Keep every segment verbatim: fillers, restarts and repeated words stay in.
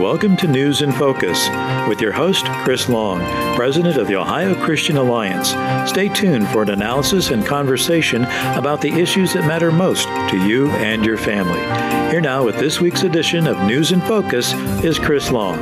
welcome to News in Focus with your host, Chris Long, President of the Ohio Christian Alliance. Stay tuned for an analysis and conversation about the issues that matter most to you and your family. Here now with this week's edition of News in Focus is Chris Long.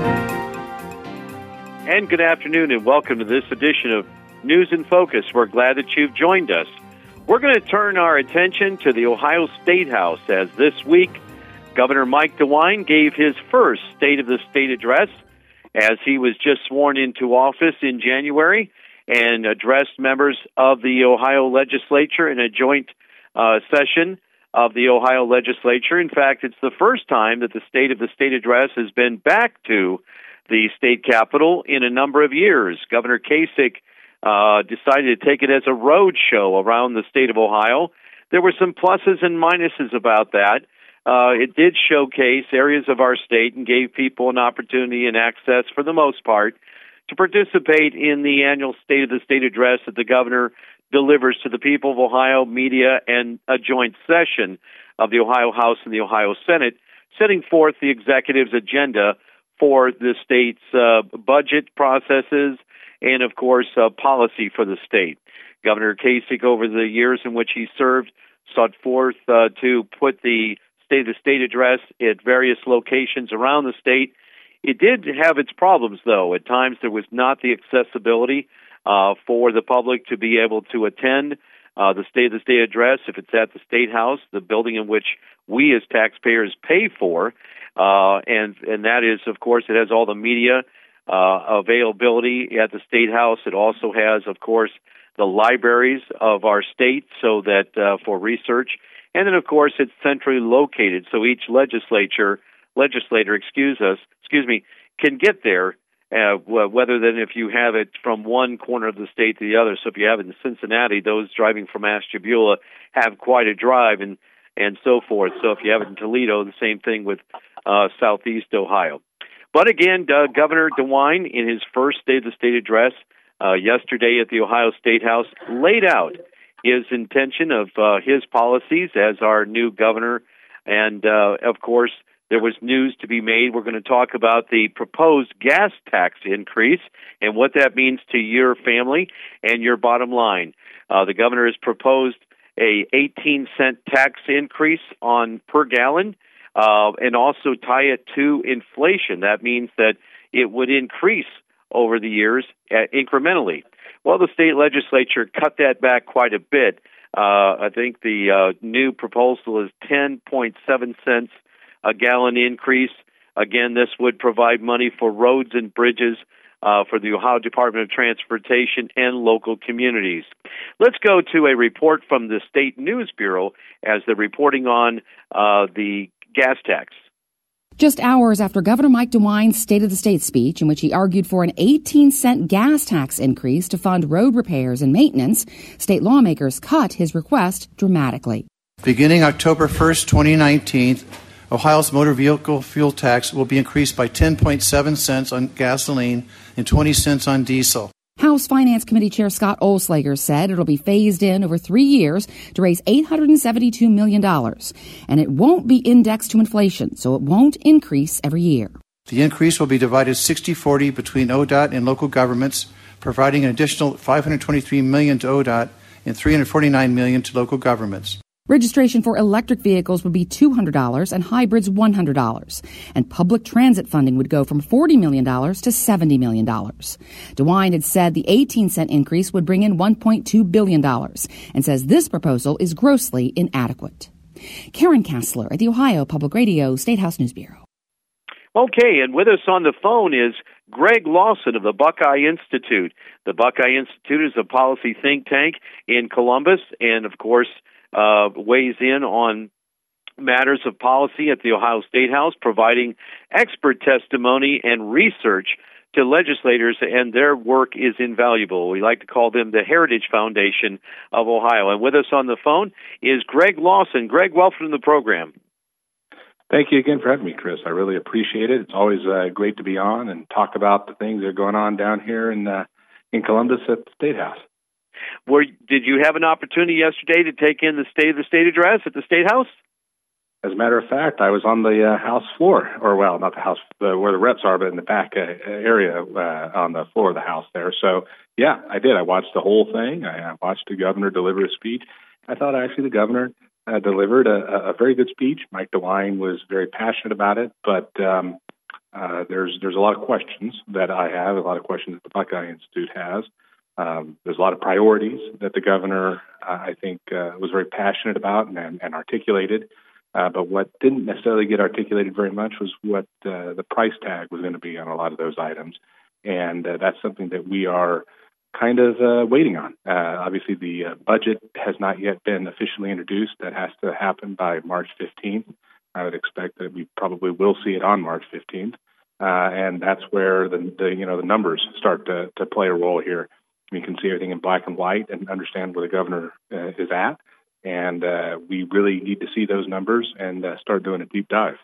And good afternoon and welcome to this edition of News in Focus. We're glad that you've joined us. We're going to turn our attention to the Ohio State House as this week Governor Mike DeWine gave his first State of the State address as he was just sworn into office in January and addressed members of the Ohio legislature in a joint uh, session of the Ohio legislature. In fact, it's the first time that the State of the State address has been back to the state capitol in a number of years. Governor Kasich uh, decided to take it as a road show around the state of Ohio. There were some pluses and minuses about that. Uh, it did showcase areas of our state and gave people an opportunity and access, for the most part, to participate in the annual State of the State address that the governor delivers to the people of Ohio, media, and a joint session of the Ohio House and the Ohio Senate, setting forth the executive's agenda for the state's uh, budget processes and, of course, uh, policy for the state. Governor Kasich, over the years in which he served, sought forth uh, to put the State of the State address at various locations around the state. It did have its problems, though. At times there was not the accessibility uh, for the public to be able to attend uh, the State of the State address if it's at the State House, the building in which we as taxpayers pay for. Uh, and, and that is, of course, it has all the media uh, availability at the State House. It also has, of course, the libraries of our state so that uh, for research. And then, of course, it's centrally located, so each legislature, legislator, excuse us, excuse me, can get there, uh, whether than if you have it from one corner of the state to the other. So if you have it in Cincinnati, those driving from Ashtabula have quite a drive, and and so forth. So if you have it in Toledo, the same thing with uh, Southeast Ohio. But again, uh, Governor DeWine, in his first State of the State address uh, yesterday at the Ohio State House, laid out his intention of uh, his policies as our new governor. And, uh, of course, there was news to be made. We're going to talk about the proposed gas tax increase and what that means to your family and your bottom line. Uh, the governor has proposed a eighteen cent tax increase on per gallon uh, and also tie it to inflation. That means that it would increase over the years uh, incrementally. Well, the state legislature cut that back quite a bit. Uh, I think the uh, new proposal is ten point seven cents a gallon increase. Again, this would provide money for roads and bridges uh, for the Ohio Department of Transportation and local communities. Let's go to a report from the State News Bureau as they're reporting on uh, the gas tax. Just hours after Governor Mike DeWine's State of the State speech, in which he argued for an eighteen cent gas tax increase to fund road repairs and maintenance, state lawmakers cut his request dramatically. Beginning October first, twenty nineteen, Ohio's motor vehicle fuel tax will be increased by ten point seven cents on gasoline and twenty cents on diesel. House Finance Committee Chair Scott Oelslager said it'll be phased in over three years to raise eight hundred seventy-two million dollars. And it won't be indexed to inflation, so it won't increase every year. The increase will be divided sixty forty between O D O T and local governments, providing an additional five hundred twenty-three million dollars to O D O T and three hundred forty-nine million dollars to local governments. Registration for electric vehicles would be two hundred dollars and hybrids one hundred dollars. And public transit funding would go from forty million dollars to seventy million dollars. DeWine had said the eighteen cent increase would bring in one point two billion dollars and says this proposal is grossly inadequate. Karen Kassler at the Ohio Public Radio State House News Bureau. Okay, and with us on the phone is Greg Lawson of the Buckeye Institute. The Buckeye Institute is a policy think tank in Columbus and, of course, Uh, weighs in on matters of policy at the Ohio State House, providing expert testimony and research to legislators, and their work is invaluable. We like to call them the Heritage Foundation of Ohio. And with us on the phone is Greg Lawson. Greg, welcome to the program. Thank you again for having me, Chris. I really appreciate it. It's always uh, great to be on and talk about the things that are going on down here in uh, in Columbus at the State House. Were, did you have an opportunity yesterday to take in the State of the State address at the State House? as a matter of fact, I was on the uh, House floor, or well, not the House, the, where the reps are, but in the back uh, area uh, on the floor of the House there. So, yeah, I did. I watched the whole thing. I, I watched the governor deliver a speech. I thought actually the governor uh, delivered a, a very good speech. Mike DeWine was very passionate about it, but um, uh, there's there's a lot of questions that I have, a lot of questions that the Buckeye Institute has. Um, there's a lot of priorities that the governor, uh, I think, uh, was very passionate about and, and, and articulated. Uh, but what didn't necessarily get articulated very much was what uh, the price tag was going to be on a lot of those items. And uh, that's something that we are kind of uh, waiting on. Uh, obviously, the uh, budget has not yet been officially introduced. That has to happen by March fifteenth. I would expect that we probably will see it on March fifteenth. Uh, and that's where the, the you know the numbers start to, to play a role here. We can see everything in black and white and understand where the governor uh, is at. And uh, we really need to see those numbers and uh, start doing a deep dive.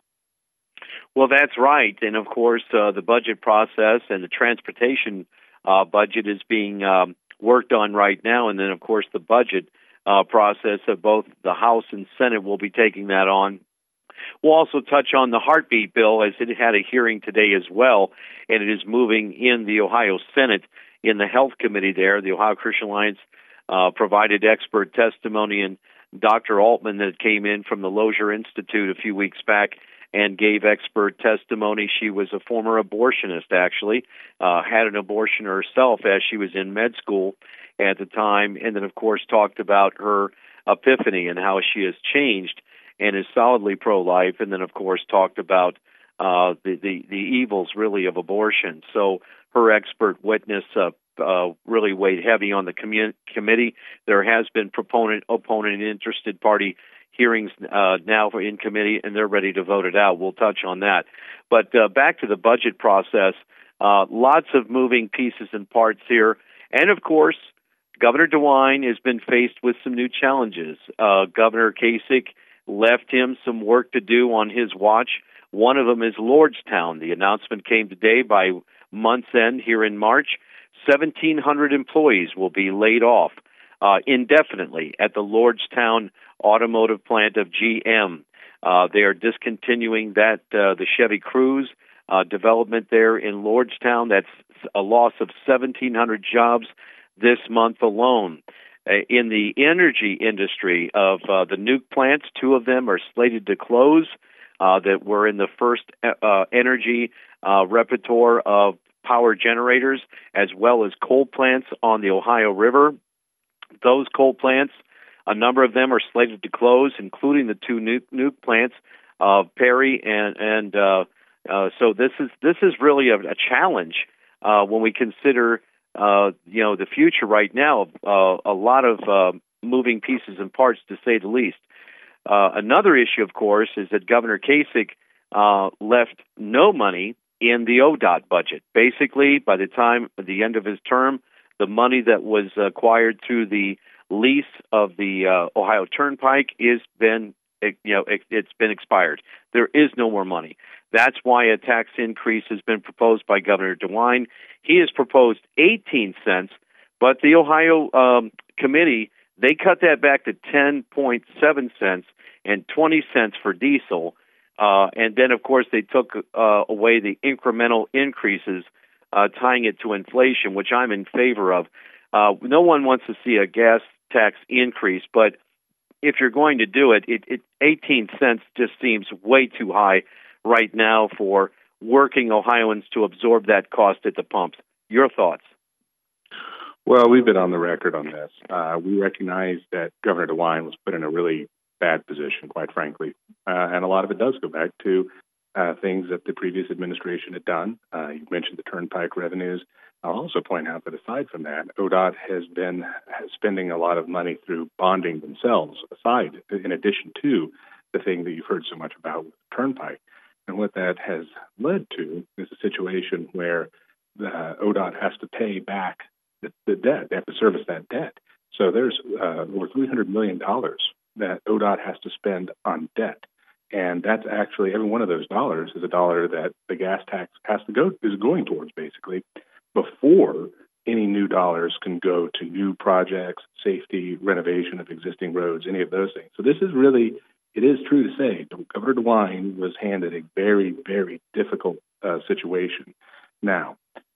Well, that's right. And, of course, uh, the budget process and the transportation uh, budget is being um, worked on right now. And then, of course, the budget uh, process of both the House and Senate will be taking that on. We'll also touch on the heartbeat bill, as it had a hearing today as well, and it is moving in the Ohio Senate in the Health Committee there. The Ohio Christian Alliance uh, provided expert testimony, and Doctor Altman that came in from the Lozier Institute a few weeks back and gave expert testimony. She was a former abortionist, actually, uh, had an abortion herself as she was in med school at the time, and then, of course, talked about her epiphany and how she has changed and is solidly pro-life, and then, of course, talked about uh, the, the, the evils, really, of abortion. So her expert witness uh, uh, really weighed heavy on the commu- committee. There has been proponent, opponent, and interested party hearings uh, now for in committee, and they're ready to vote it out. We'll touch on that. But uh, back to the budget process, uh, lots of moving pieces and parts here. And, of course, Governor DeWine has been faced with some new challenges. Uh, Governor Kasich left him some work to do on his watch. One of them is Lordstown. The announcement came today by month's end here in March. seventeen hundred employees will be laid off uh, indefinitely at the Lordstown automotive plant of G M. Uh, they are discontinuing that uh, the Chevy Cruze uh, development there in Lordstown. That's a loss of seventeen hundred jobs this month alone. Uh, in the energy industry of uh, the nuke plants, two of them are slated to close uh, that were in the first uh, energy uh, repertoire of power generators, as well as coal plants on the Ohio River. Those coal plants, a number of them are slated to close, including the two nuke, nuke plants of Perry, and and uh, uh, so this is this is really a, a challenge uh, when we consider uh, you know the future right now. Uh, a lot of uh, moving pieces and parts, to say the least. Uh, another issue, of course, is that Governor Kasich uh, left no money in the O D O T budget. Basically, by the time at the end of his term, the money that was acquired through the lease of the uh, Ohio Turnpike is been, you know, it, it's been expired. There is no more money. That's why a tax increase has been proposed by Governor DeWine. He has proposed eighteen cents, but the Ohio um, committee, they cut that back to ten point seven cents and twenty cents for diesel. Uh, and then, of course, they took uh, away the incremental increases, uh, tying it to inflation, which I'm in favor of. Uh, no one wants to see a gas tax increase, but if you're going to do it, it, it eighteen cents just seems way too high right now for working Ohioans to absorb that cost at the pumps. Your thoughts? Well, we've been on the record on this. Uh, we recognize that Governor DeWine was put in a really bad position, quite frankly. Uh, and a lot of it does go back to uh, things that the previous administration had done. Uh, you mentioned the Turnpike revenues. I'll also point out that aside from that, O D O T has been spending a lot of money through bonding themselves, aside, in addition to the thing that you've heard so much about with the Turnpike. And what that has led to is a situation where the O D O T has to pay back the, the debt. They have to service that debt. So there's uh, over three hundred million dollars that O D O T has to spend on debt. And that's actually, every one of those dollars is a dollar that the gas tax has to go, is going towards, basically, before any new dollars can go to new projects, safety, renovation of existing roads, any of those things. So this is really it is true to say Governor DeWine was handed a very, very difficult uh, situation. Now,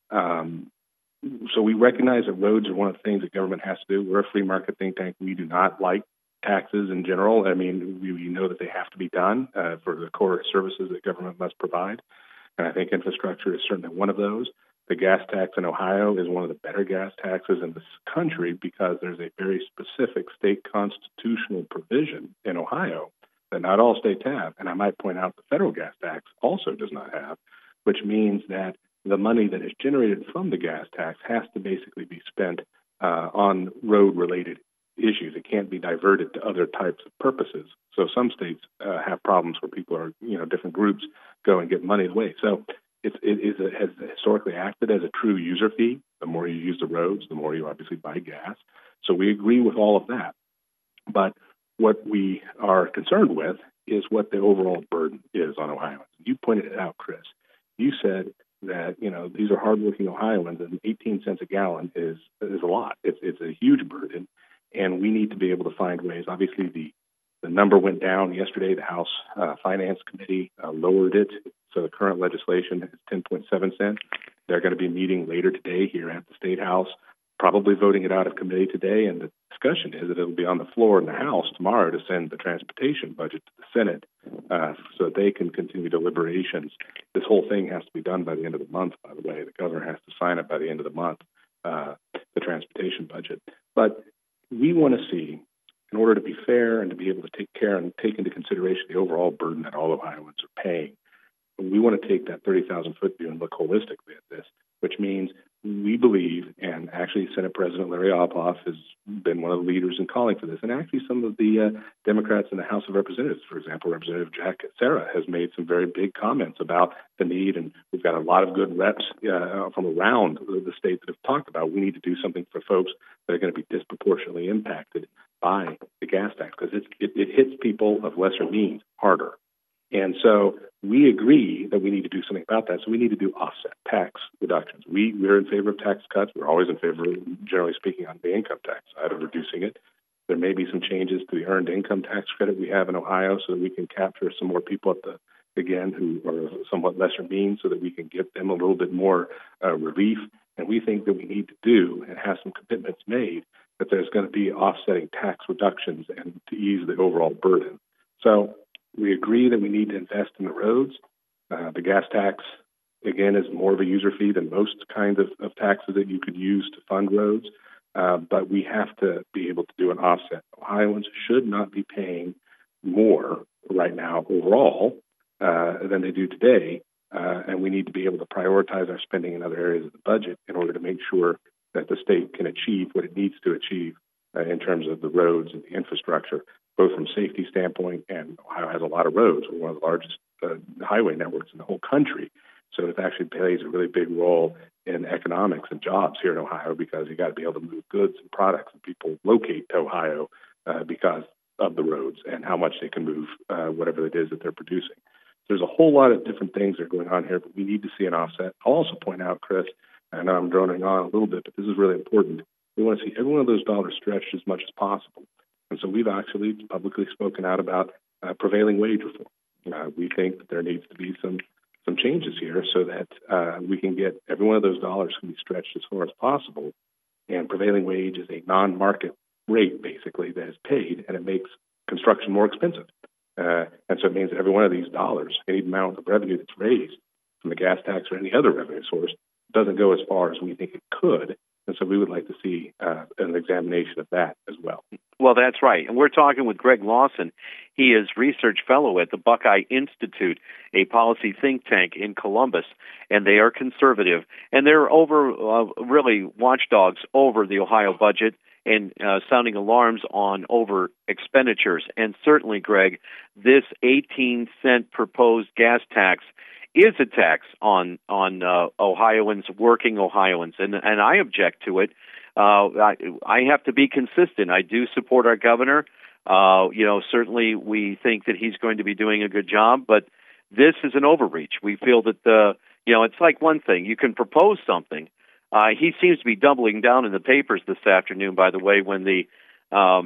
um, so we recognize that roads are one of the things that government has to do. We're a free market think tank. We do not like taxes in general. I mean, we, we know that they have to be done uh, for the core services that government must provide. And I think infrastructure is certainly one of those. The gas tax in Ohio is one of the better gas taxes in this country because there's a very specific state constitutional provision in Ohio that not all states have. And I might point out the federal gas tax also does not have, which means that the money that is generated from the gas tax has to basically be spent uh, on road-related issues. It can't be diverted to other types of purposes. So some states uh, have problems where people are, you know, different groups go and get money away. So it's, it is a, has historically acted as a true user fee. The more you use the roads, the more you obviously buy gas. So we agree with all of that. But what we are concerned with is what the overall burden is on Ohioans. You pointed it out, Chris. You said that, you know, these are hardworking Ohioans, and eighteen cents a gallon is is a lot. It's it's a huge burden, and we need to be able to find ways. Obviously, the the number went down yesterday. The House uh, Finance Committee uh, lowered it, so the current legislation is ten point seven cents. They're going to be meeting later today here at the State House, probably voting it out of committee today, and the discussion is that it'll be on the floor in the House tomorrow to send the transportation budget to the Senate uh, so that they can continue deliberations. This whole thing has to be done by the end of the month, by the way. The governor has to sign it by the end of the month, uh, the transportation budget. But we want to see, in order to be fair and to be able to take care and take into consideration the overall burden that all Ohioans are paying, we want to take that thirty thousand foot view and look holistically at this, which means we believe, and actually Senate President Larry Ossoff has been one of the leaders in calling for this, and actually some of the uh, Democrats in the House of Representatives, for example, Representative Jack Serra has made some very big comments about the need, and we've got a lot of good reps uh, from around the state that have talked about we need to do something for folks that are going to be disproportionately impacted by the gas tax, because it, it hits people of lesser means harder. And so we agree that we need to do something about that. So we need to do offset tax reductions. We, we're in favor of tax cuts. We're always in favor, generally speaking, on the income tax side of reducing it. There may be some changes to the earned income tax credit we have in Ohio so that we can capture some more people at the, again, who are somewhat lesser means so that we can give them a little bit more uh, relief. And we think that we need to do and have some commitments made that there's going to be offsetting tax reductions and to ease the overall burden. So we agree that we need to invest in the roads. Uh, the gas tax, again, is more of a user fee than most kinds of, of taxes that you could use to fund roads. Uh, but we have to be able to do an offset. Ohioans should not be paying more right now overall uh, than they do today. Uh, and we need to be able to prioritize our spending in other areas of the budget in order to make sure that the state can achieve what it needs to achieve uh, in terms of the roads and the infrastructure, both from safety standpoint, and Ohio has a lot of roads. We're one of the largest uh, highway networks in the whole country. So it actually plays a really big role in economics and jobs here in Ohio, because you got to be able to move goods and products, and people locate to Ohio uh, because of the roads and how much they can move uh, whatever it is that they're producing. There's a whole lot of different things that are going on here, but we need to see an offset. I'll also point out, Chris, I know I'm droning on a little bit, but this is really important. We want to see every one of those dollars stretched as much as possible. And so we've actually publicly spoken out about uh, prevailing wage reform. Uh, we think that there needs to be some some changes here so that uh, we can get every one of those dollars can be stretched as far as possible. And prevailing wage is a non-market rate, basically, that is paid, and it makes construction more expensive. Uh, and so it means that every one of these dollars, any amount of revenue that's raised from the gas tax or any other revenue source, doesn't go as far as we think it could. And so we would like to see uh, an examination of that as well. Well, that's right. And we're talking with Greg Lawson. He is research fellow at the Buckeye Institute, a policy think tank in Columbus, and they are conservative. And they're over, uh, really watchdogs over the Ohio budget and uh, sounding alarms on over expenditures. And certainly, Greg, this eighteen cent proposed gas tax is a tax on on uh, Ohioans, working Ohioans, and and I object to it. Uh, I, I have to be consistent. I do support our governor. Uh, you know, certainly we think that he's going to be doing a good job, but this is an overreach. We feel that the you know it's like one thing you can propose something. Uh, he seems to be doubling down in the papers this afternoon, by the way, when the um,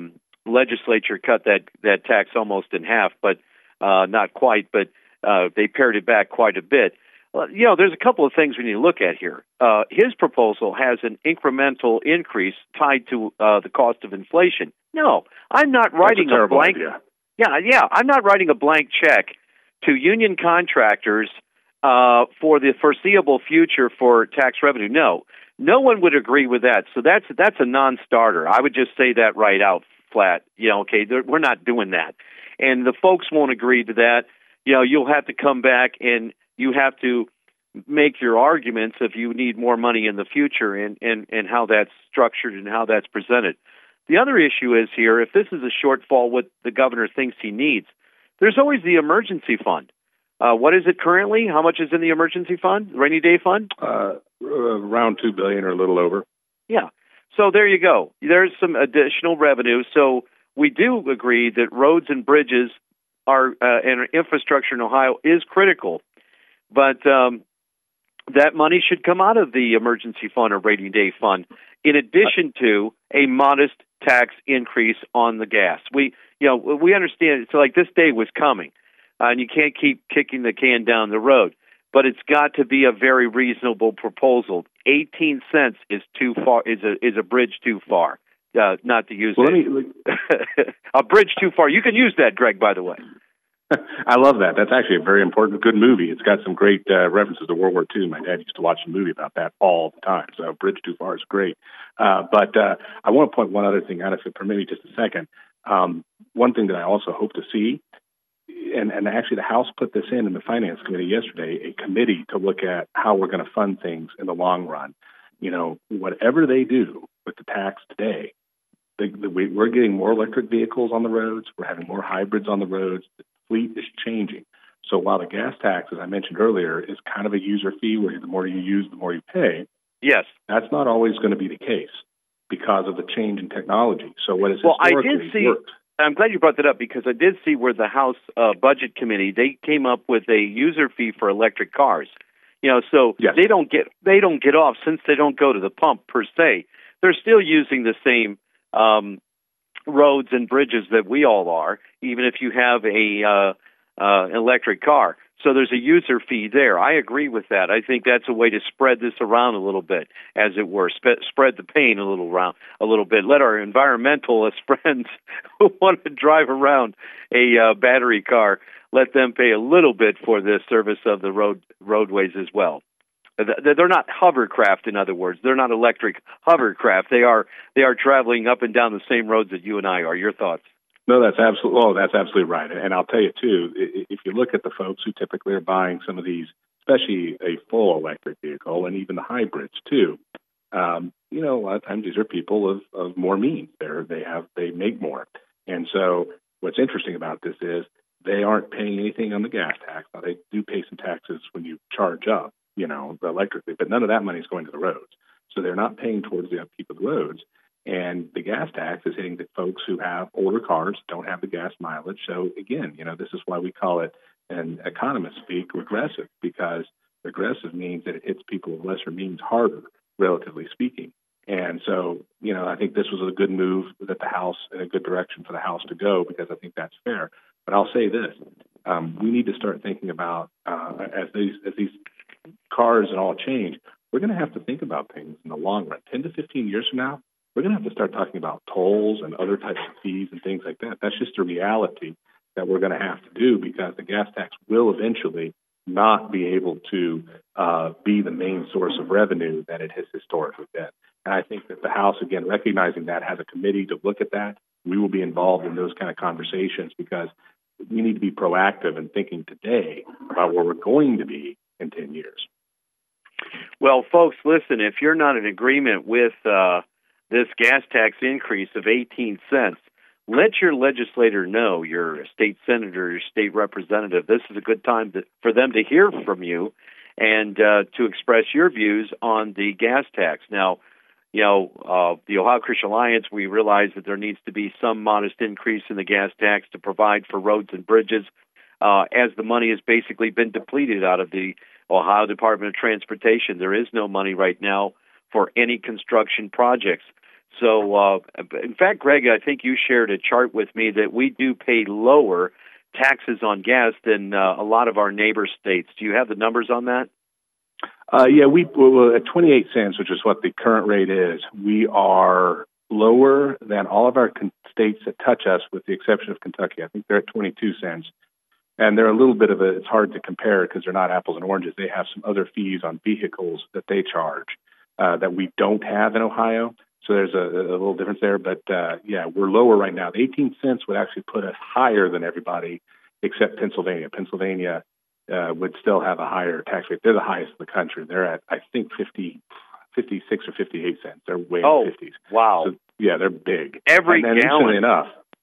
legislature cut that, that tax almost in half, but uh, not quite, but uh, they pared it back quite a bit. Well, you know, there's a couple of things we need to look at here. Uh, his proposal has an incremental increase tied to uh, the cost of inflation. No, I'm not writing That's a, a blank. Idea. Yeah, yeah, I'm not writing a blank check to union contractors uh, for the foreseeable future for tax revenue. No, no one would agree with that. So that's that's a non-starter. I would just say that right out flat. You know, okay, we're not doing that, and the folks won't agree to that. You know, you'll have to come back and you have to make your arguments if you need more money in the future and, and, and how that's structured and how that's presented. The other issue is here, if this is a shortfall what the governor thinks he needs, there's always the emergency fund. Uh, what is it currently? How much is in the emergency fund, rainy day fund? Uh, around two billion dollars or a little over. Yeah. So there you go. There's some additional revenue. So we do agree that roads and bridges are uh, and infrastructure in Ohio is critical. But um, that money should come out of the emergency fund or rainy day fund, in addition to a modest tax increase on the gas. We, you know, we understand it's like this day was coming, uh, and you can't keep kicking the can down the road. But it's got to be a very reasonable proposal. Eighteen cents is too far. Is a is a bridge too far. Uh, not to use well, it. Me, a bridge too far. You can use that, Greg. By the way. I love that. That's actually a very important, good movie. It's got some great uh, references to World War Two. My dad used to watch a movie about that all the time. So Bridge Too Far is great. Uh, but uh, I want to point one other thing out, if it permit me just a second. Um, one thing that I also hope to see, and, and actually the House put this in in the Finance Committee yesterday, a committee to look at how we're going to fund things in the long run. You know, whatever they do with the tax today, the, the, we, we're getting more electric vehicles on the roads. We're having more hybrids on the roads. Fleet is changing. So while the gas tax, as I mentioned earlier, is kind of a user fee where the more you use, the more you pay. Yes. That's not always going to be the case because of the change in technology. So what is well, historically I did see, worked. I'm glad you brought that up because I did see where the House uh, Budget Committee, they came up with a user fee for electric cars. You know, so yes. they don't get they don't get off since they don't go to the pump per se. They're still using the same um roads and bridges that we all are, even if you have a uh, uh, electric car. So there's a user fee there. I agree with that. I think that's a way to spread this around a little bit, as it were, Sp- spread the pain a little around a little bit. Let our environmentalist friends who want to drive around a uh, battery car, let them pay a little bit for the service of the road roadways as well. They're not hovercraft, in other words. They're not electric hovercraft. They are they are traveling up and down the same roads that you and I are. Your thoughts? No, that's absolutely oh, that's absolutely right. And I'll tell you too, if you look at the folks who typically are buying some of these, especially a full electric vehicle and even the hybrids too, um, you know, a lot of times these are people of, of more means. They're they have they make more, and so what's interesting about this is they aren't paying anything on the gas tax. Now they do pay some taxes when you charge up, you know, electrically, but none of that money is going to the roads. So they're not paying towards the upkeep of the roads. And the gas tax is hitting the folks who have older cars, don't have the gas mileage. So again, you know, this is why we call it, and economists speak, regressive, because regressive means that it hits people with lesser means harder, relatively speaking. And so, you know, I think this was a good move that the House, in a good direction for the House to go, because I think that's fair. But I'll say this, um, we need to start thinking about, uh, as these as these cars and all change, we're going to have to think about things in the long run. ten to fifteen years from now, we're going to have to start talking about tolls and other types of fees and things like that. That's just a reality that we're going to have to do, because the gas tax will eventually not be able to uh, be the main source of revenue that it has historically been. And I think that the House, again, recognizing that, has a committee to look at that. We will be involved in those kind of conversations, because we need to be proactive in thinking today about where we're going to be in ten years. Well, folks, listen, if you're not in agreement with uh, this gas tax increase of eighteen cents, let your legislator know, your state senator, your state representative. This is a good time to, for them to hear from you and uh, to express your views on the gas tax. Now, you know, uh, the Ohio Christian Alliance, we realize that there needs to be some modest increase in the gas tax to provide for roads and bridges, uh, as the money has basically been depleted out of the Ohio Department of Transportation. There is no money right now for any construction projects. So, uh, in fact, Greg, I think you shared a chart with me that we do pay lower taxes on gas than uh, a lot of our neighbor states. Do you have the numbers on that? Uh, yeah, we well, at twenty-eight cents, which is what the current rate is, we are lower than all of our con- states that touch us, with the exception of Kentucky. I think they're at twenty-two cents. And they're a little bit of a, it's hard to compare because they're not apples and oranges. They have some other fees on vehicles that they charge uh, that we don't have in Ohio. So there's a, a little difference there. But, uh, yeah, we're lower right now. The eighteen cents would actually put us higher than everybody except Pennsylvania. Pennsylvania uh, would still have a higher tax rate. They're the highest in the country. They're at, I think, fifty, fifty-six or fifty-eight cents. They're way oh, in the fifties. Wow. So, yeah, they're big. Every and, and gallon. Interestingly enough,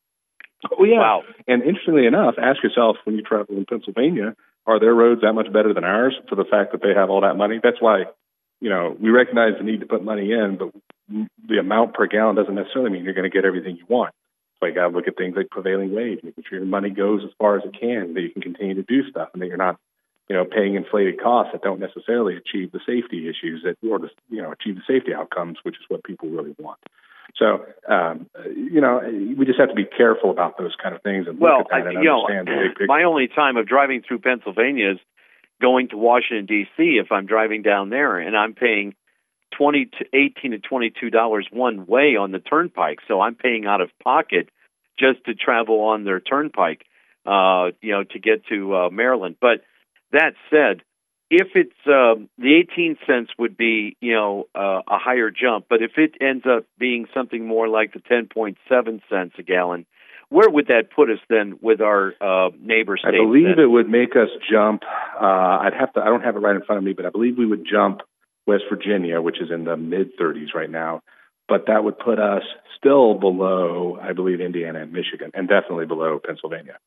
oh, yeah. Wow. And interestingly enough, ask yourself when you travel in Pennsylvania, are their roads that much better than ours for the fact that they have all that money? That's why, you know, we recognize the need to put money in, but the amount per gallon doesn't necessarily mean you're going to get everything you want. So you got to look at things like prevailing wage, making sure your money goes as far as it can, that you can continue to do stuff, and that you're not, you know, paying inflated costs that don't necessarily achieve the safety issues that, or the, you know, achieve the safety outcomes, which is what people really want. So, um, you know, we just have to be careful about those kind of things and well, look at that and I, you understand know, the big picture. My only time of driving through Pennsylvania is going to Washington, D C if I'm driving down there, and I'm paying twenty to eighteen to twenty-two dollars one way on the turnpike. So I'm paying out of pocket just to travel on their turnpike, uh, you know, to get to uh, Maryland. But that said, if it's um, the eighteen cents would be, you know, uh, a higher jump, but if it ends up being something more like the ten point seven cents a gallon, where would that put us then with our uh, neighbor states? I believe then? it would make us jump. Uh, I'd have to. I don't have it right in front of me, but I believe we would jump West Virginia, which is in the mid thirties right now. But that would put us still below, I believe, Indiana and Michigan, and definitely below Pennsylvania.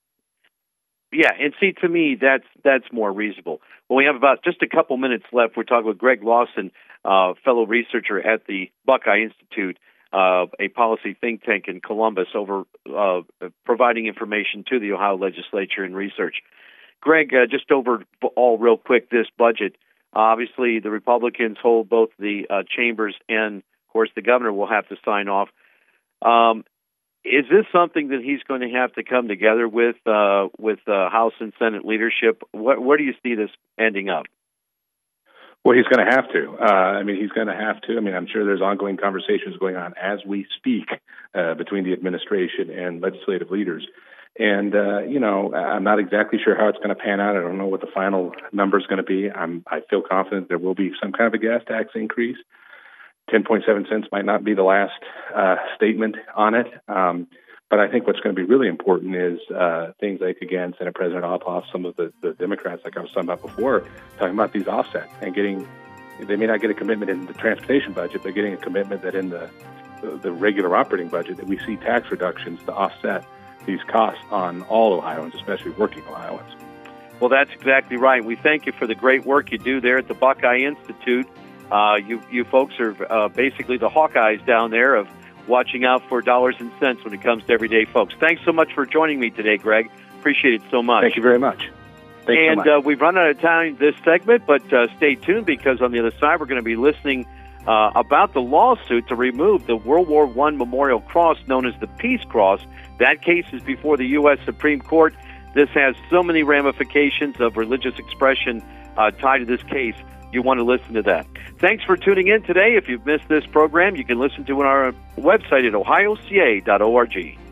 Yeah, and see, to me, that's that's more reasonable. Well, we have about just a couple minutes left. We're talking with Greg Lawson, uh, fellow researcher at the Buckeye Institute, uh, a policy think tank in Columbus, over uh, providing information to the Ohio legislature and research. Greg, uh, just over all real quick, this budget, obviously the Republicans hold both the uh, chambers, and, of course, the governor will have to sign off. Um Is this something that he's going to have to come together with uh, with uh, House and Senate leadership? Where, where do you see this ending up? Well, he's going to have to. Uh, I mean, he's going to have to. I mean, I'm sure there's ongoing conversations going on as we speak uh, between the administration and legislative leaders. And, uh, you know, I'm not exactly sure how it's going to pan out. I don't know what the final number is going to be. I'm, I feel confident there will be some kind of a gas tax increase. ten point seven cents might not be the last uh, statement on it. Um, but I think what's going to be really important is uh, things like, again, Senate President Ossoff, some of the, the Democrats, like I was talking about before, talking about these offsets and getting, they may not get a commitment in the transportation budget, but getting a commitment that in the, the, the regular operating budget that we see tax reductions to offset these costs on all Ohioans, especially working Ohioans. Well, that's exactly right. We thank you for the great work you do there at the Buckeye Institute. Uh, you you folks are uh, basically the Hawkeyes down there of watching out for dollars and cents when it comes to everyday folks. Thanks so much for joining me today, Greg. Appreciate it so much. Thank you very much. Thanks and so much. Uh, we've run out of time this segment, but uh, stay tuned, because on the other side we're going to be listening uh, about the lawsuit to remove the World War One Memorial Cross known as the Peace Cross. That case is before the U S Supreme Court. This has so many ramifications of religious expression uh, tied to this case. You want to listen to that. Thanks for tuning in today. If you've missed this program, you can listen to it on our website at ohio c a dot org.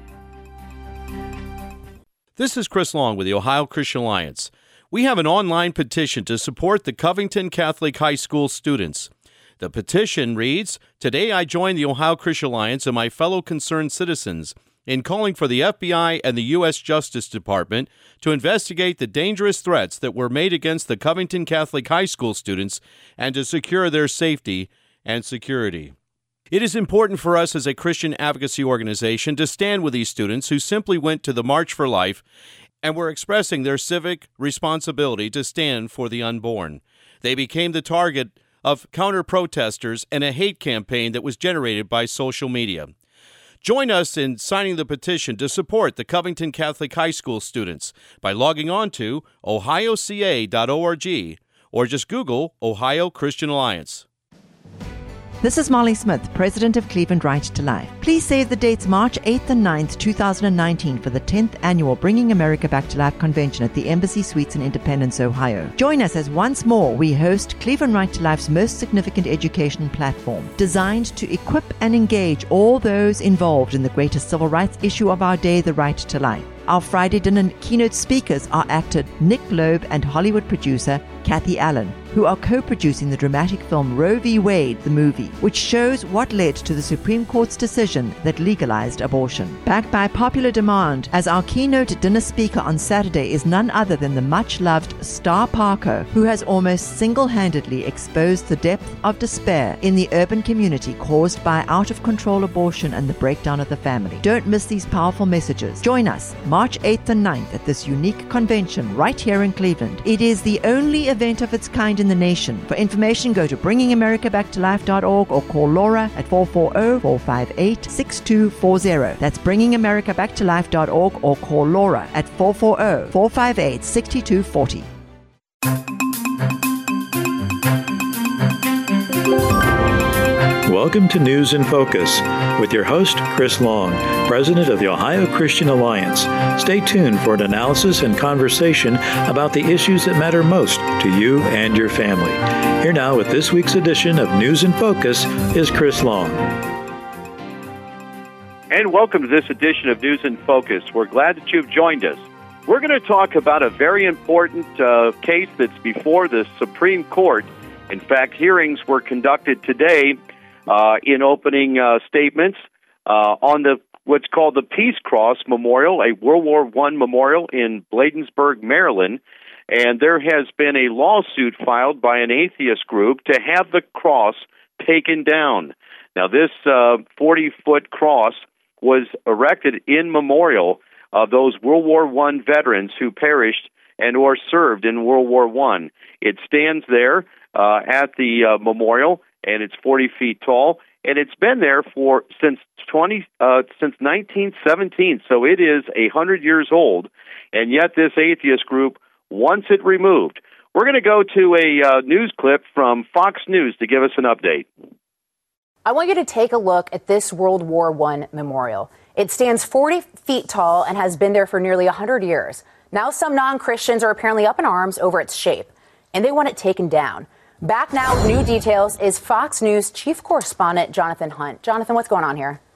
This is Chris Long with the Ohio Christian Alliance. We have an online petition to support the Covington Catholic High School students. The petition reads, "Today I join the Ohio Christian Alliance and my fellow concerned citizens in calling for the F B I and the U S Justice Department to investigate the dangerous threats that were made against the Covington Catholic High School students and to secure their safety and security. It is important for us as a Christian advocacy organization to stand with these students who simply went to the March for Life and were expressing their civic responsibility to stand for the unborn. They became the target of counter-protesters and a hate campaign that was generated by social media. Join us in signing the petition to support the Covington Catholic High School students by logging on to ohio c a dot org or just Google Ohio Christian Alliance. This is Molly Smith, President of Cleveland Right to Life. Please save the dates March eighth and ninth, twenty nineteen for the tenth annual Bringing America Back to Life convention at the Embassy Suites in Independence, Ohio. Join us as once more we host Cleveland Right to Life's most significant education platform, designed to equip and engage all those involved in the greatest civil rights issue of our day, the right to life. Our Friday dinner keynote speakers are actor Nick Loeb and Hollywood producer Kathy Allen, who are co-producing the dramatic film Roe v. Wade, the movie, which shows what led to the Supreme Court's decision that legalized abortion. Backed by popular demand, as our keynote dinner speaker on Saturday is none other than the much-loved Star Parker, who has almost single-handedly exposed the depth of despair in the urban community caused by out-of-control abortion and the breakdown of the family. Don't miss these powerful messages. Join us March eighth and ninth at this unique convention right here in Cleveland. It is the only event of its kind in the nation. For information, go to bringing america back to life dot org or call Laura at four four zero, four five eight, six two four zero. That's bringing america back to life dot org or call Laura at four four zero, four five eight, six two four zero. Welcome to News in Focus with your host, Chris Long, President of the Ohio Christian Alliance. Stay tuned for an analysis and conversation about the issues that matter most to you and your family. Here now with this week's edition of News in Focus is Chris Long. And welcome to this edition of News in Focus. We're glad that you've joined us. We're going to talk about a very important uh, case that's before the Supreme Court. In fact, hearings were conducted today Uh, in opening uh, statements uh, on the what's called the Peace Cross Memorial, a World War One memorial in Bladensburg, Maryland. And there has been a lawsuit filed by an atheist group to have the cross taken down. Now, this uh, forty-foot cross was erected in memorial of those World War One veterans who perished and or served in World War One. It stands there uh, at the uh, memorial, and it's forty feet tall, and it's been there for since twenty uh, since nineteen seventeen. So it is a hundred years old, and yet this atheist group wants it removed. We're going to go to a uh, news clip from Fox News to give us an update. I want you to take a look at this World War One memorial. It stands forty feet tall and has been there for nearly a hundred years. Now some non-Christians are apparently up in arms over its shape, and they want it taken down. Back now with new details is Fox News chief correspondent Jonathan Hunt. Jonathan, what's going on here?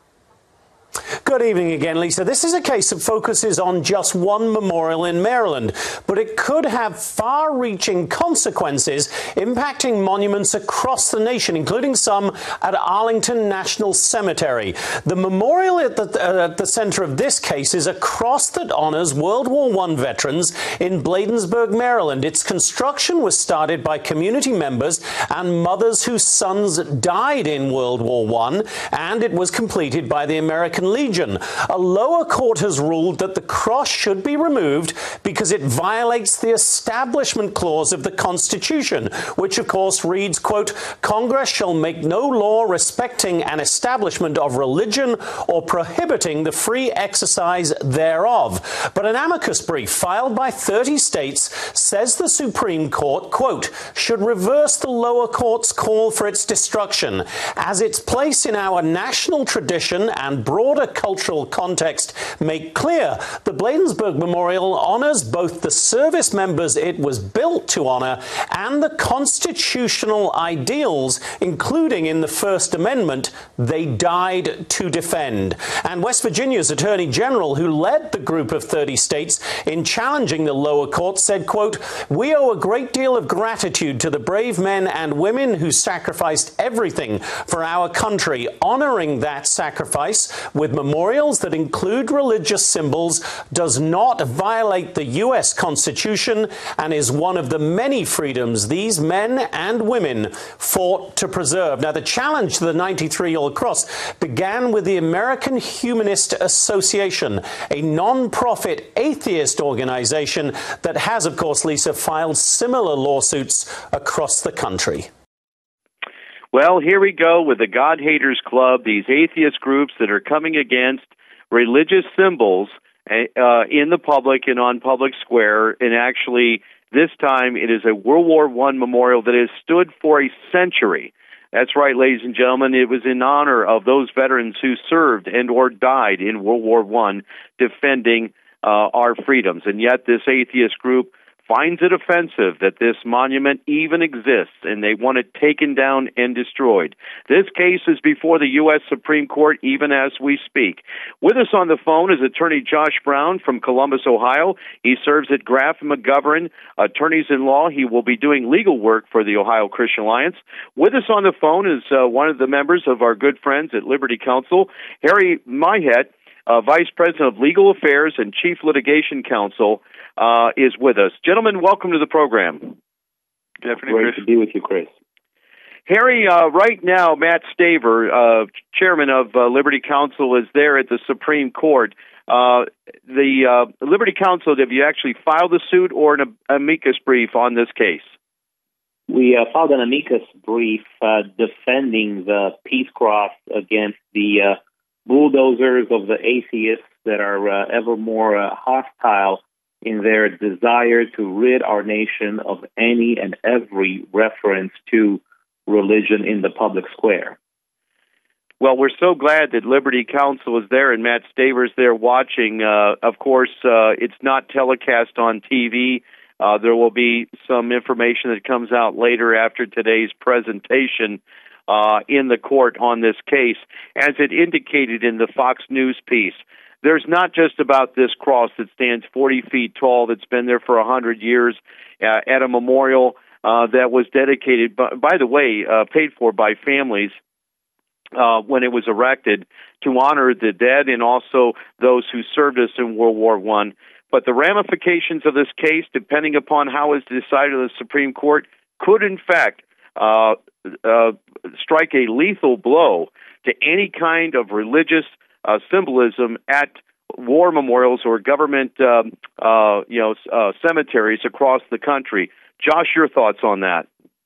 Good evening again, Lisa. This is a case that focuses on just one memorial in Maryland, but it could have far-reaching consequences impacting monuments across the nation, including some at Arlington National Cemetery. The memorial at the, uh, at the center of this case is a cross that honors World War One veterans in Bladensburg, Maryland. Its construction was started by community members and mothers whose sons died in World War One, and it was completed by the American Legion. A lower court has ruled that the cross should be removed because it violates the Establishment Clause of the Constitution, which of course reads, quote, Congress shall make no law respecting an establishment of religion or prohibiting the free exercise thereof. But an amicus brief filed by thirty states says the Supreme Court, quote, should reverse the lower court's call for its destruction, as its place in our national tradition and broader cultural context make clear. The Bladensburg Memorial honors both the service members it was built to honor and the constitutional ideals, including in the First Amendment, they died to defend. And West Virginia's Attorney General, who led the group of thirty states in challenging the lower court, said, quote, we owe a great deal of gratitude to the brave men and women who sacrificed everything for our country. Honoring that sacrifice with memorials that include religious symbols does not violate the U S Constitution and is one of the many freedoms these men and women fought to preserve. Now, the challenge to the ninety-three-year-old cross began with the American Humanist Association, a non-profit atheist organization that has, of course, Lisa, filed similar lawsuits across the country. Well, here we go with the God Haters Club, these atheist groups that are coming against religious symbols uh, in the public and on public square. And actually, this time it is a World War One memorial that has stood for a century. That's right, ladies and gentlemen. It was in honor of those veterans who served and or died in World War One defending uh, our freedoms. And yet this atheist group finds it offensive that this monument even exists, and they want it taken down and destroyed. This case is before the U S Supreme Court even as we speak. With us on the phone is Attorney Josh Brown from Columbus, Ohio. He serves at Graff and McGovern Attorneys-in-Law. He will be doing legal work for the Ohio Christian Alliance. With us on the phone is uh, one of the members of our good friends at Liberty Counsel, Harry Myhet, uh, Vice President of Legal Affairs and Chief Litigation Counsel, uh, is with us. Gentlemen, welcome to the program. Good afternoon, Great Chris. to be with you, Chris. Harry, uh, right now, Matt Staver, uh, chairman of uh, Liberty Counsel, is there at the Supreme Court. Uh, the uh, Liberty Counsel, have you actually filed a suit or an amicus brief on this case? We uh, filed an amicus brief uh, defending the Peace Cross against the uh, bulldozers of the atheists that are uh, ever more uh, hostile in their desire to rid our nation of any and every reference to religion in the public square. Well, we're so glad that Liberty Counsel is there and Matt Staver's there watching. Uh, of course, uh, it's not telecast on T V. Uh, there will be some information that comes out later after today's presentation uh, in the court on this case. As it indicated in the Fox News piece, there's not just about this cross that stands forty feet tall that's been there for one hundred years uh, at a memorial uh, that was dedicated, by, by the way, uh, paid for by families uh, when it was erected to honor the dead and also those who served us in World War One. But the ramifications of this case, depending upon how it's decided in the Supreme Court, could in fact uh, uh, strike a lethal blow to any kind of religious Uh, symbolism at war memorials or government, um, uh, you know, uh, cemeteries across the country. Josh, your thoughts on that?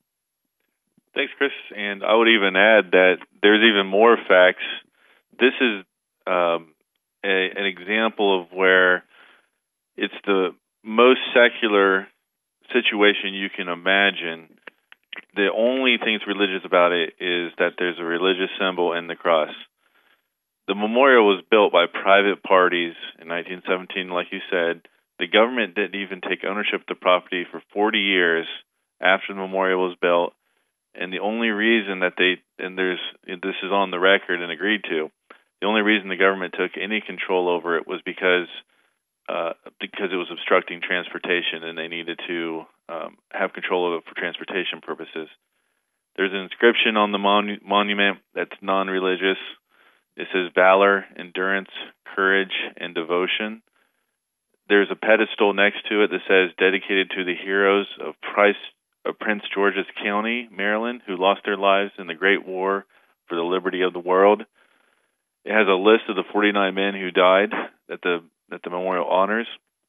Thanks, Chris. And I would even add that there's even more facts. This is um, a, an example of where it's the most secular situation you can imagine. The only thing that's religious about it is that there's a religious symbol in the cross. The memorial was built by private parties in nineteen seventeen, like you said. The government didn't even take ownership of the property for forty years after the memorial was built. And the only reason that they, and there's, this is on the record and agreed to, the only reason the government took any control over it was because uh, because it was obstructing transportation and they needed to um, have control of it for transportation purposes. There's an inscription on the monu- monument that's non-religious. It says valor, endurance, courage, and devotion. There's a pedestal next to it that says dedicated to the heroes of, Price, of Prince George's County, Maryland, who lost their lives in the Great War for the liberty of the world. It has a list of the forty-nine men who died that the that the memorial honors.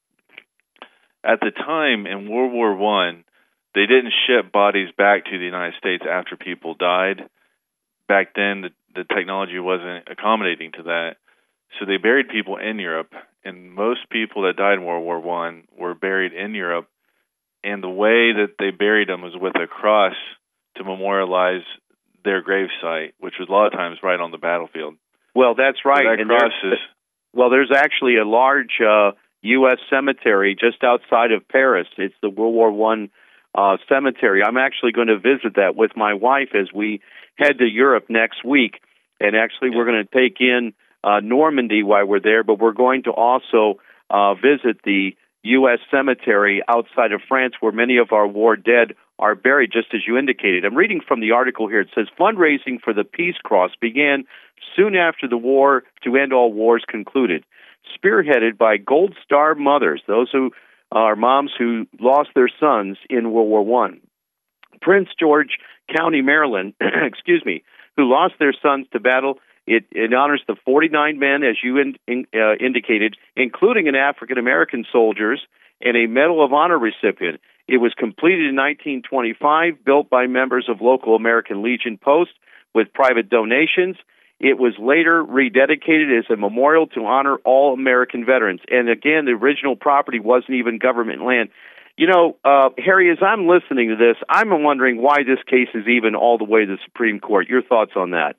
At the time in World War One, they didn't ship bodies back to the United States after people died. Back then, the the technology wasn't accommodating to that. So they buried people in Europe, and most people that died in World War One were buried in Europe, and the way that they buried them was with a cross to memorialize their gravesite, which was a lot of times right on the battlefield. Well, that's right. So that and cross is, well, there's actually a large uh, U S cemetery just outside of Paris. It's the World War One uh, cemetery. I'm actually going to visit that with my wife as we head to Europe next week. And actually, we're going to take in uh, Normandy while we're there, but we're going to also uh, visit the U S cemetery outside of France where many of our war dead are buried, just as you indicated. I'm reading from the article here. It says, fundraising for the Peace Cross began soon after the war to end all wars concluded, spearheaded by Gold Star mothers, those who are moms who lost their sons in World War One. Prince George County, Maryland, excuse me, who lost their sons to battle. It, it honors the forty-nine men, as you in, in, uh, indicated, including an African-American soldiers and a Medal of Honor recipient. It was completed in nineteen twenty-five, built by members of local American Legion Post with private donations. It was later rededicated as a memorial to honor all American veterans. And again, the original property wasn't even government land. You know, uh, Harry, as I'm listening to this, I'm wondering why this case is even all the way to the Supreme Court. Your thoughts on that?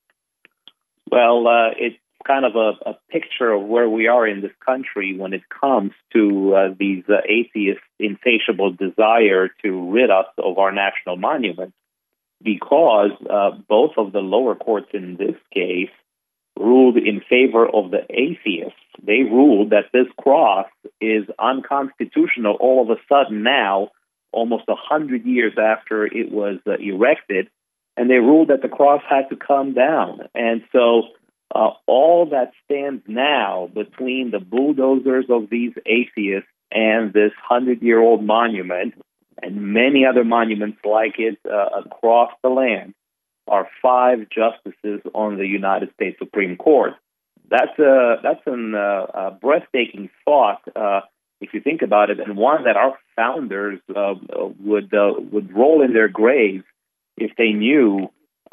Well, uh, it's kind of a, a picture of where we are in this country when it comes to uh, these uh, atheists' insatiable desire to rid us of our national monuments, because uh, both of the lower courts in this case ruled in favor of the atheists. They ruled that this cross is unconstitutional all of a sudden now, almost a hundred years after it was uh, erected, and they ruled that the cross had to come down. And so uh, all that stands now between the bulldozers of these atheists and this hundred-year-old monument and many other monuments like it uh, across the land are five justices on the United States Supreme Court. That's a that's an, uh, a breathtaking thought uh, if you think about it, and one that our founders uh, would uh, would roll in their graves if they knew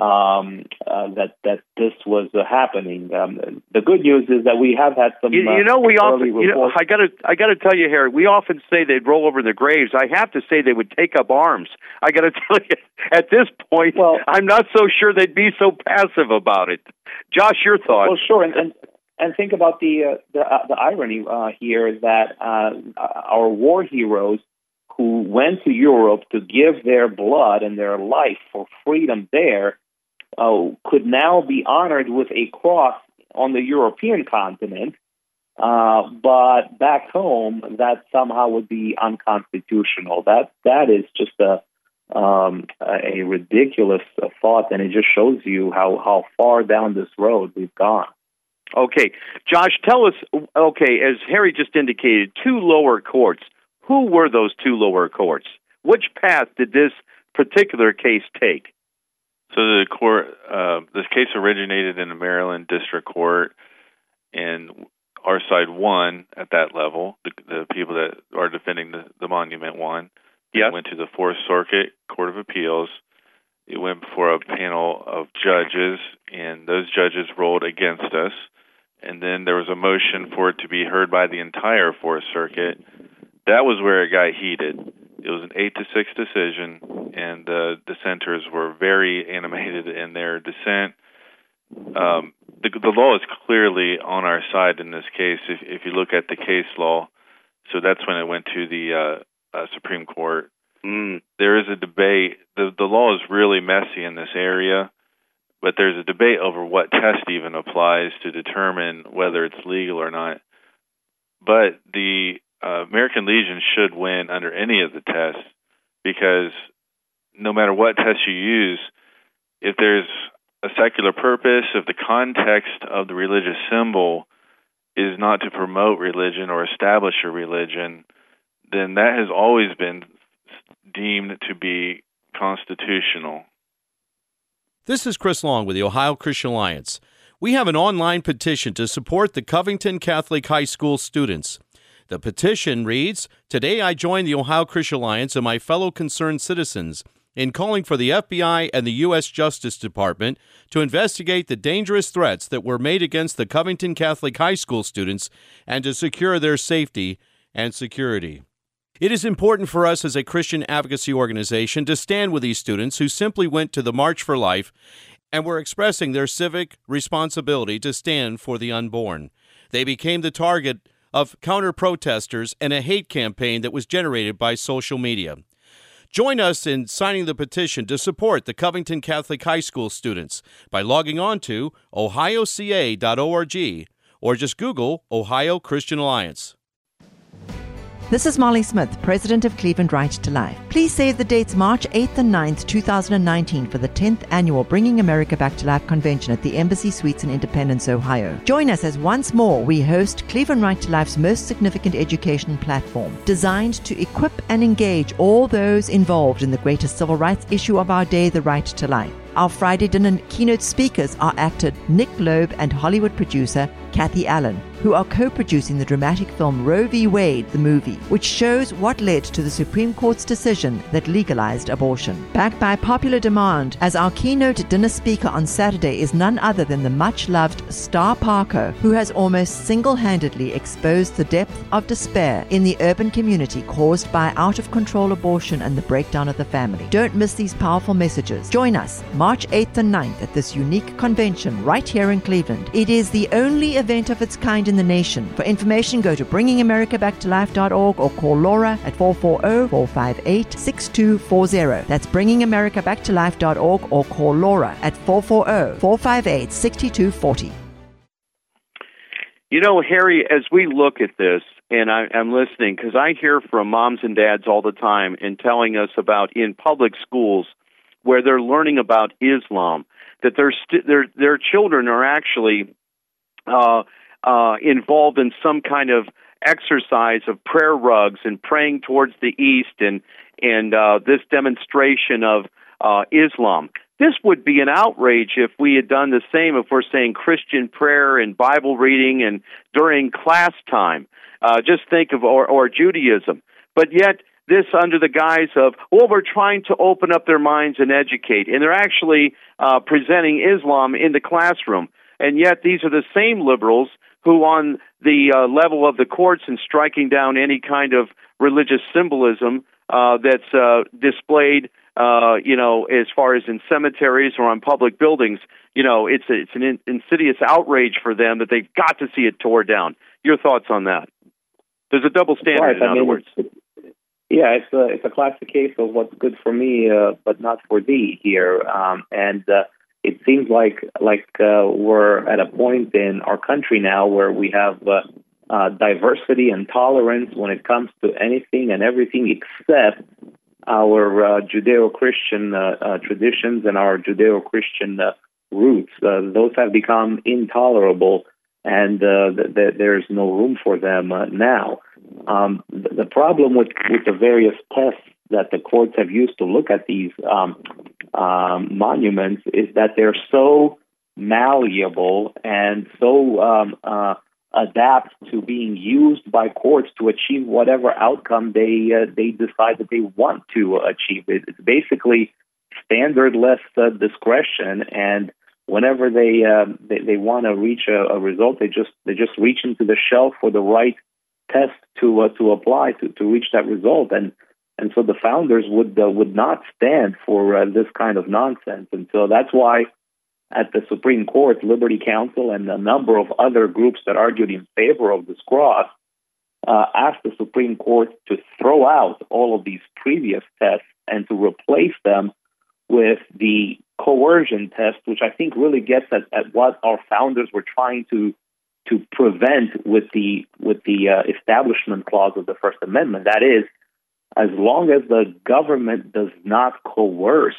um, uh, that that this was uh, happening. Um, the good news is that we have had some. You, you know, we uh, often. You know, I got to. I got to tell you, Harry. We often say they'd roll over in their graves. I have to say they would take up arms. I got to tell you, at this point, well, I'm not so sure they'd be so passive about it. Josh, your thoughts? Well, sure, and and, and think about the uh, the, uh, the irony uh, here is that uh, our war heroes who went to Europe to give their blood and their life for freedom there uh, could now be honored with a cross on the European continent, uh, but back home that somehow would be unconstitutional. That that is just a um, a ridiculous thought, and it just shows you how, how far down this road we've gone. Okay, Josh, tell us. Okay, as Harry just indicated, two lower courts. Who were those two lower courts? Which path did this particular case take? So the court, uh, this case originated in the Maryland District Court, and our side won at that level. The, the people that are defending the, the monument won. Yes. It went to the Fourth Circuit Court of Appeals. It went before a panel of judges, and those judges ruled against us. And then there was a motion for it to be heard by the entire Fourth Circuit. That was where it got heated. It was an eight to six decision, and the dissenters were very animated in their dissent. Um, the, the law is clearly on our side in this case. If, if you look at the case law, so that's when it went to the uh, uh, Supreme Court. Mm. There is a debate. The, the law is really messy in this area, but there's a debate over what test even applies to determine whether it's legal or not. But the uh, American Legion should win under any of the tests, because no matter what test you use, if there's a secular purpose, if the context of the religious symbol is not to promote religion or establish a religion, then that has always been deemed to be constitutional. This is Chris Long with the Ohio Christian Alliance. We have an online petition to support the Covington Catholic High School students. The petition reads, "Today I join the Ohio Christian Alliance and my fellow concerned citizens in calling for the F B I and the U S Justice Department to investigate the dangerous threats that were made against the Covington Catholic High School students and to secure their safety and security. It is important for us as a Christian advocacy organization to stand with these students who simply went to the March for Life and were expressing their civic responsibility to stand for the unborn. They became the target of counter-protesters and a hate campaign that was generated by social media. Join us in signing the petition to support the Covington Catholic High School students by logging on to ohio c a dot org or just Google Ohio Christian Alliance. This is Molly Smith, President of Cleveland Right to Life. Please save the dates March eighth and ninth, twenty nineteen for the tenth annual Bringing America Back to Life convention at the Embassy Suites in Independence, Ohio. Join us as once more we host Cleveland Right to Life's most significant education platform, designed to equip and engage all those involved in the greatest civil rights issue of our day, the right to life. Our Friday dinner keynote speakers are actor Nick Loeb and Hollywood producer Kathy Allen, who who are co-producing the dramatic film Roe v. Wade, the movie, which shows what led to the Supreme Court's decision that legalized abortion. Backed by popular demand, as our keynote dinner speaker on Saturday is none other than the much-loved Star Parker, who has almost single-handedly exposed the depth of despair in the urban community caused by out-of-control abortion and the breakdown of the family. Don't miss these powerful messages. Join us March eighth and ninth at this unique convention right here in Cleveland. It is the only event of its kind in the nation. For information, go to bringing america back to life dot org or call Laura at four four zero, four five eight, six two four zero. That's bringing america back to life dot org or call Laura at four four zero, four five eight, six two four zero. You know, Harry, as we look at this, and I, I'm listening, because I hear from moms and dads all the time and telling us about in public schools where they're learning about Islam, that their st- their their children are actually uh, uh, involved in some kind of exercise of prayer rugs and praying towards the east, and and uh, this demonstration of uh, Islam. This would be an outrage if we had done the same, if we're saying Christian prayer and Bible reading and during class time. Uh, just think of, or, or Judaism. But yet, this under the guise of, well, we're trying to open up their minds and educate. And they're actually uh, presenting Islam in the classroom. And yet, these are the same liberals who, on the uh, level of the courts and striking down any kind of religious symbolism uh, that's uh, displayed, uh, you know, as far as in cemeteries or on public buildings, you know, it's a, it's an in, insidious outrage for them that they've got to see it tore down. Your thoughts on that? There's a double standard, right. in I other mean, words. It's, yeah, it's a it's a classic case of what's good for me, uh, but not for thee here. Um, and uh, it seems like like uh, we're at a point in our country now where we have uh, uh, diversity and tolerance when it comes to anything and everything except our uh, Judeo-Christian uh, uh, traditions and our Judeo-Christian uh, roots. Uh, those have become intolerable, and uh, th- th- there's no room for them uh, now. Um, th- the problem with, with the various tests that the courts have used to look at these um, um, monuments is that they're so malleable and so um, uh, adapt to being used by courts to achieve whatever outcome they uh, they decide that they want to achieve. It's basically standardless uh, discretion, and whenever they uh, they, they want to reach a, a result, they just they just reach into the shelf for the right test to uh, to apply to, to reach that result. And and so the founders would uh, would not stand for uh, this kind of nonsense, and so that's why at the Supreme Court, Liberty Counsel and a number of other groups that argued in favor of this cross uh, asked the Supreme Court to throw out all of these previous tests and to replace them with the coercion test, which I think really gets at, at what our founders were trying to to prevent with the with the uh, Establishment Clause of the First Amendment. That is, as long as the government does not coerce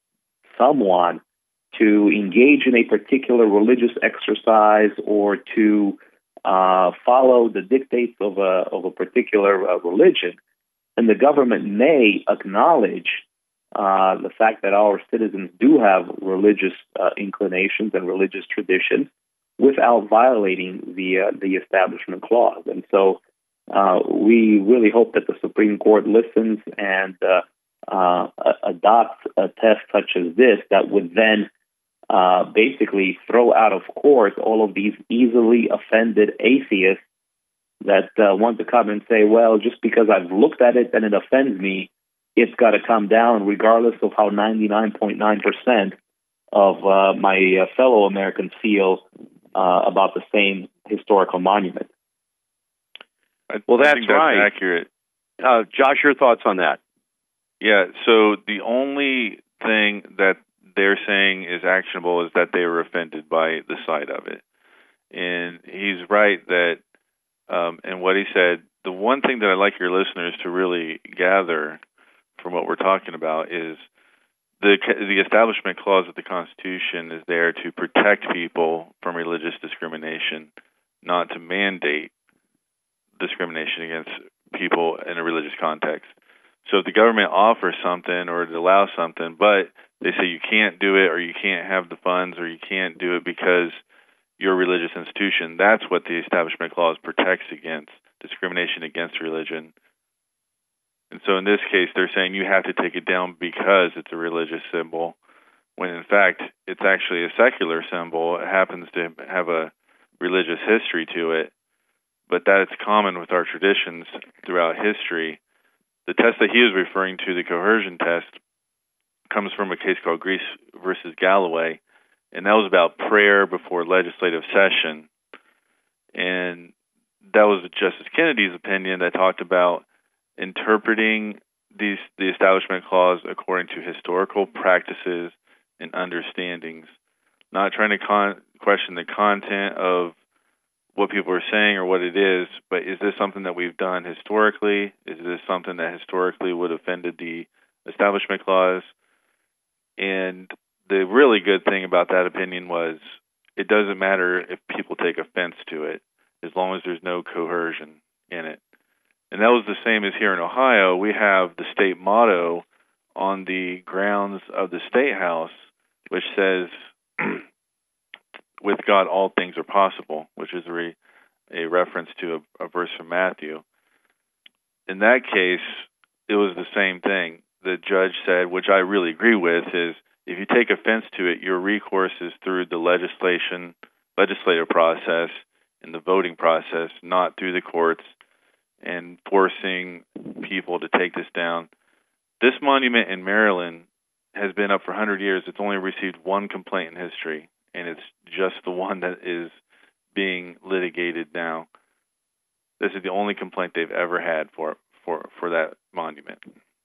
someone to engage in a particular religious exercise or to uh, follow the dictates of a of a particular uh, religion, then the government may acknowledge uh, the fact that our citizens do have religious uh, inclinations and religious traditions without violating the uh, the Establishment Clause. And so uh, we really hope that the Supreme Court listens and uh, uh, adopts a test such as this that would then Uh, basically throw out of court all of these easily offended atheists that uh, want to come and say, well, just because I've looked at it and it offends me, it's got to come down regardless of how ninety-nine point nine percent of uh, my uh, fellow Americans feel uh, about the same historical monument. Well, that's, I think that's right. accurate. Uh, Josh, your thoughts on that? Yeah, so the only thing that they're saying is actionable is that they were offended by the sight of it. And he's right that, um, and what he said, the one thing that I'd like your listeners to really gather from what we're talking about is the the Establishment Clause of the Constitution is there to protect people from religious discrimination, not to mandate discrimination against people in a religious context. So if the government offers something or it allows something, but they say you can't do it or you can't have the funds or you can't do it because your religious institution. That's what the Establishment Clause protects against, discrimination against religion. And so in this case, they're saying you have to take it down because it's a religious symbol, when in fact it's actually a secular symbol. It happens to have a religious history to it, but that it's common with our traditions throughout history. The test that he was referring to, the coercion test, comes from a case called Greece versus Galloway, and that was about prayer before legislative session. And that was Justice Kennedy's opinion that talked about interpreting these the Establishment Clause according to historical practices and understandings, not trying to con- question the content of what people are saying or what it is, but is this something that we've done historically? Is this something that historically would have offended the Establishment Clause? And the really good thing about that opinion was it doesn't matter if people take offense to it, as long as there's no coercion in it. And that was the same as here in Ohio. We have the state motto on the grounds of the State House, which says, with God all things are possible, which is a, re- a reference to a, a verse from Matthew. In that case, it was the same thing. The judge said, which I really agree with, is if you take offense to it, your recourse is through the legislation, legislative process and the voting process, not through the courts and forcing people to take this down. This monument in Maryland has been up for one hundred years. It's only received one complaint in history, and it's just the one that is being litigated now. This is the only complaint they've ever had for for, for that monument.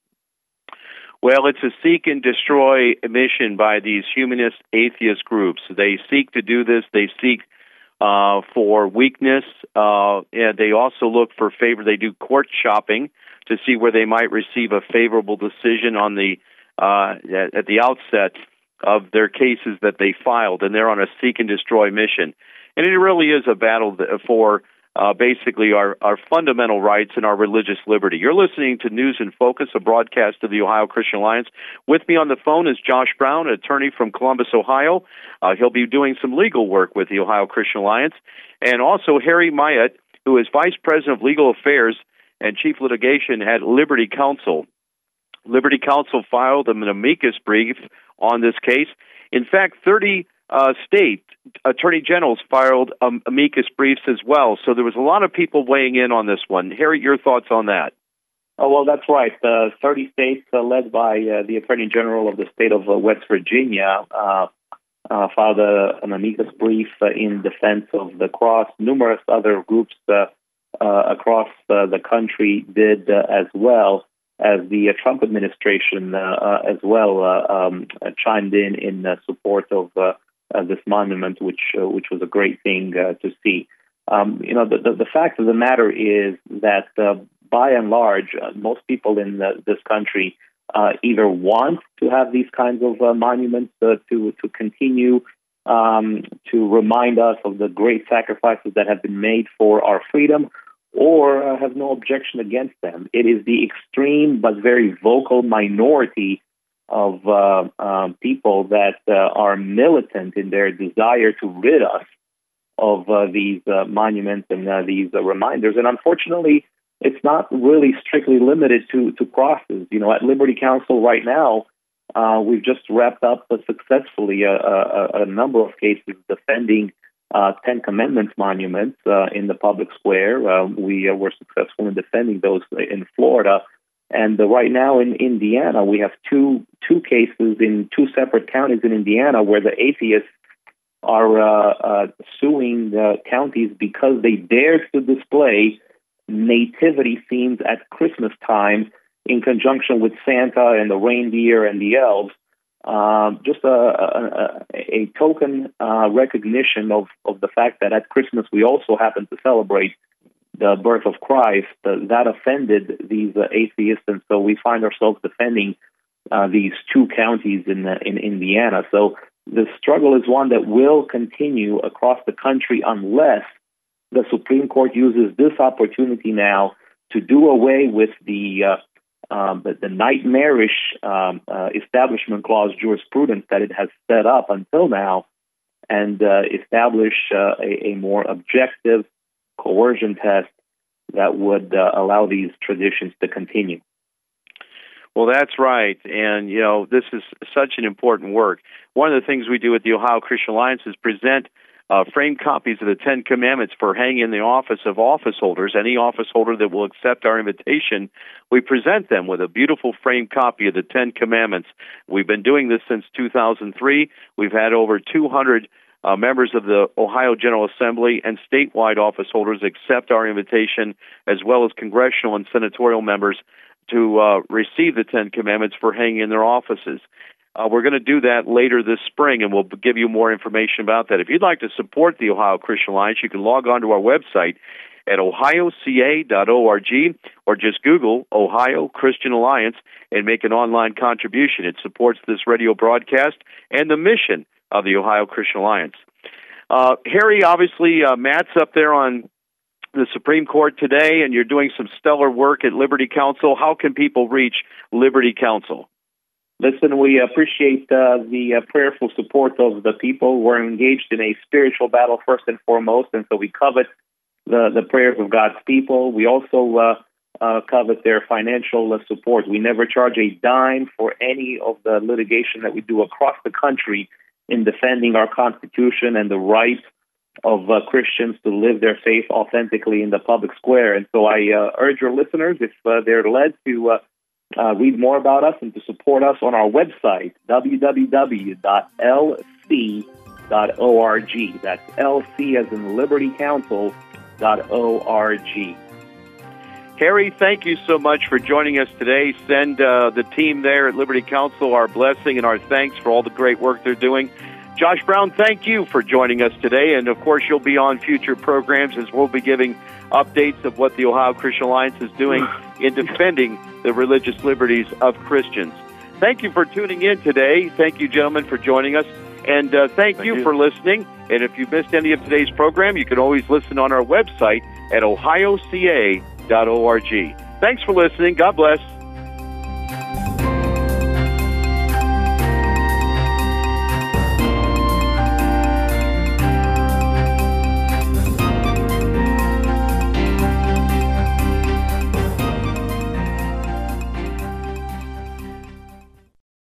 Well, it's a seek and destroy mission by these humanist atheist groups. They seek to do this. They seek uh, for weakness. Uh, and they also look for favor. They do court shopping to see where they might receive a favorable decision on the uh, at, at the outset of their cases that they filed. And they're on a seek and destroy mission. And it really is a battle for Uh, basically our, our fundamental rights and our religious liberty. You're listening to News in Focus, a broadcast of the Ohio Christian Alliance. With me on the phone is Josh Brown, an attorney from Columbus, Ohio. Uh, he'll be doing some legal work with the Ohio Christian Alliance. And also Harry Myatt, who is Vice President of Legal Affairs and Chief Litigation at Liberty Counsel. Liberty Counsel filed an amicus brief on this case. In fact, thirty Uh, state attorney generals filed um, amicus briefs as well. So there was a lot of people weighing in on this one. Harry, your thoughts on that? Oh, well, that's right. Uh, thirty states, uh, led by uh, the attorney general of the state of uh, West Virginia, uh, uh, filed a, an amicus brief uh, in defense of the cross. Numerous other groups uh, uh, across uh, the country did uh, as well, as the uh, Trump administration uh, uh, as well uh, um, uh, chimed in in uh, support of uh, Uh, this monument, which uh, which was a great thing uh, to see. Um, you know, the, the the fact of the matter is that uh, by and large, uh, most people in the, this country uh, either want to have these kinds of uh, monuments uh, to to continue um, to remind us of the great sacrifices that have been made for our freedom, or uh, have no objection against them. It is the extreme but very vocal minority of uh, um, people that uh, are militant in their desire to rid us of uh, these uh, monuments and uh, these uh, reminders. And unfortunately, it's not really strictly limited to, to crosses. You know, at Liberty Counsel right now, uh, we've just wrapped up uh, successfully a, a, a number of cases defending uh, Ten Commandments monuments uh, in the public square. Uh, we uh, were successful in defending those in Florida. And uh, right now in Indiana, we have two two cases in two separate counties in Indiana where the atheists are uh, uh, suing the counties because they dared to display nativity scenes at Christmas time in conjunction with Santa and the reindeer and the elves. Uh, just a, a, a token uh, recognition of, of the fact that at Christmas we also happen to celebrate the birth of Christ. Uh, that offended these uh, atheists, and so we find ourselves defending uh, these two counties in uh, in Indiana. So the struggle is one that will continue across the country unless the Supreme Court uses this opportunity now to do away with the uh, um, the, the nightmarish um, uh, Establishment Clause jurisprudence that it has set up until now, and uh, establish uh, a, a more objective coercion test that would uh, allow these traditions to continue. Well, that's right. And, you know, this is such an important work. One of the things we do at the Ohio Christian Alliance is present uh, framed copies of the Ten Commandments for hanging in the office of office holders. Any office holder that will accept our invitation, we present them with a beautiful framed copy of the Ten Commandments. We've been doing this since two thousand three. We've had over two hundred uh, members of the Ohio General Assembly and statewide office holders accept our invitation, as well as congressional and senatorial members to uh, receive the Ten Commandments for hanging in their offices. Uh, we're going to do that later this spring, and we'll give you more information about that. If you'd like to support the Ohio Christian Alliance, you can log on to our website at ohio c a dot org or just Google Ohio Christian Alliance and make an online contribution. It supports this radio broadcast and the mission of the Ohio Christian Alliance. Uh, Harry, obviously, uh, Matt's up there on the Supreme Court today, and you're doing some stellar work at Liberty Counsel. How can people reach Liberty Counsel? Listen, we appreciate uh, the uh, prayerful support of the people. We're engaged in a spiritual battle first and foremost, and so we covet the, the prayers of God's people. We also uh, uh, covet their financial uh, support. We never charge a dime for any of the litigation that we do across the country in defending our Constitution and the right of uh, Christians to live their faith authentically in the public square. And so I uh, urge your listeners, if uh, they're led, to uh, uh, read more about us and to support us on our website, w w w dot l c dot org. That's L C as in Liberty Counsel dot org. Harry, thank you so much for joining us today. Send uh, the team there at Liberty Counsel our blessing and our thanks for all the great work they're doing. Josh Brown, thank you for joining us today, and of course you'll be on future programs as we'll be giving updates of what the Ohio Christian Alliance is doing in defending the religious liberties of Christians. Thank you for tuning in today. Thank you, gentlemen, for joining us, and uh, thank, thank you, you for listening. And if you missed any of today's program, you can always listen on our website at ohio c a dot org. Thanks for listening. God bless.